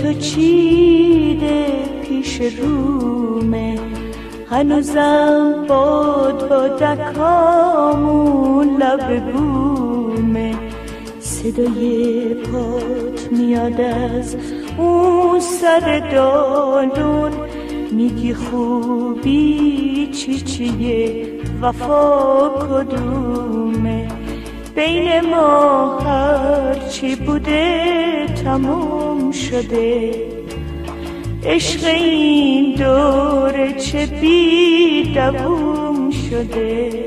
تو چیده پیش رومه، هنوزم بادکامون لب بومه. صدای پات میاد از اون سر دالون، میگی خوبی چیه وفا کدومه. بین ما هرچی بوده تموم شده، عشق این دوره چه بی دوام شده.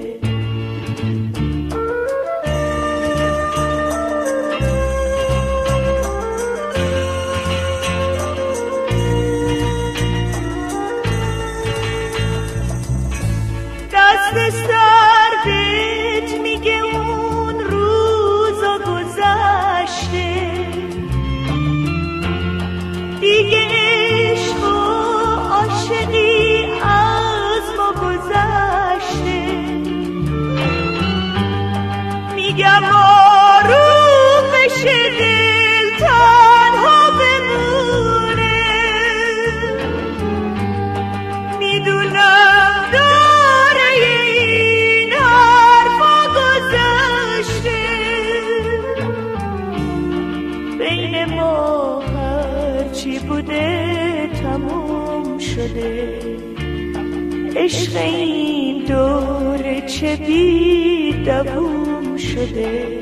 دست سردت میگه اون روزا گذشته، دیگه عشق و عاشقی از ما گذشته. میگم آروم بشه دل تنها بمونه، میدونم داره این حرفا گذشته. بین ما هرچی بوده تموم شده، عشق این دوره چه بی دوام شده.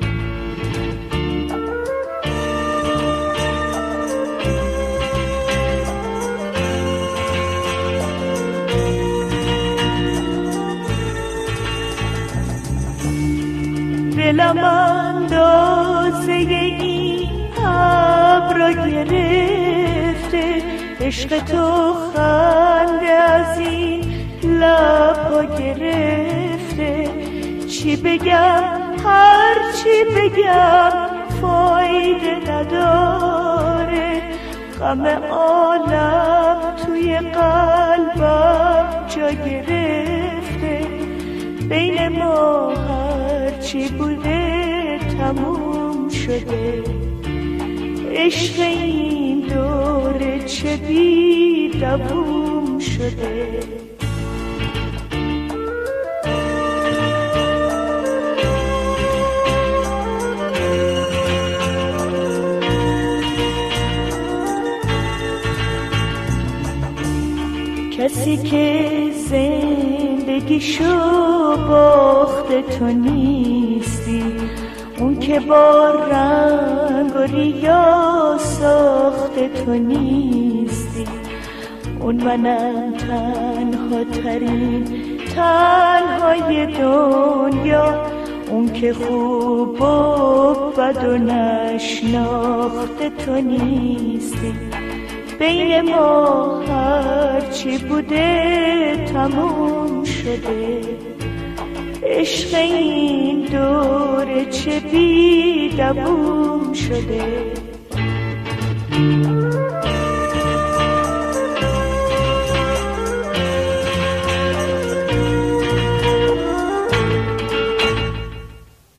دلم اندازه این ابرا گرفته، عشق تو خنده از این لبا گرفته. چی بگم هر چی بگم فایده نداره، غم عالم توی قلبم جا گرفته. بین ما هرچی بوده تموم شده، عشق این دوره چه بی دوام شده. کسی که زندگیشو باخته تو نیستی، اون که با رنگ و ریا ساخته تو نیستی. اون منم تنها ترین تنهای دنیا، اون که خوب و بد و نشناخته تو نیستی. بین ما هرچی بوده تموم شده، عشق این دوره چه بی دوام شده.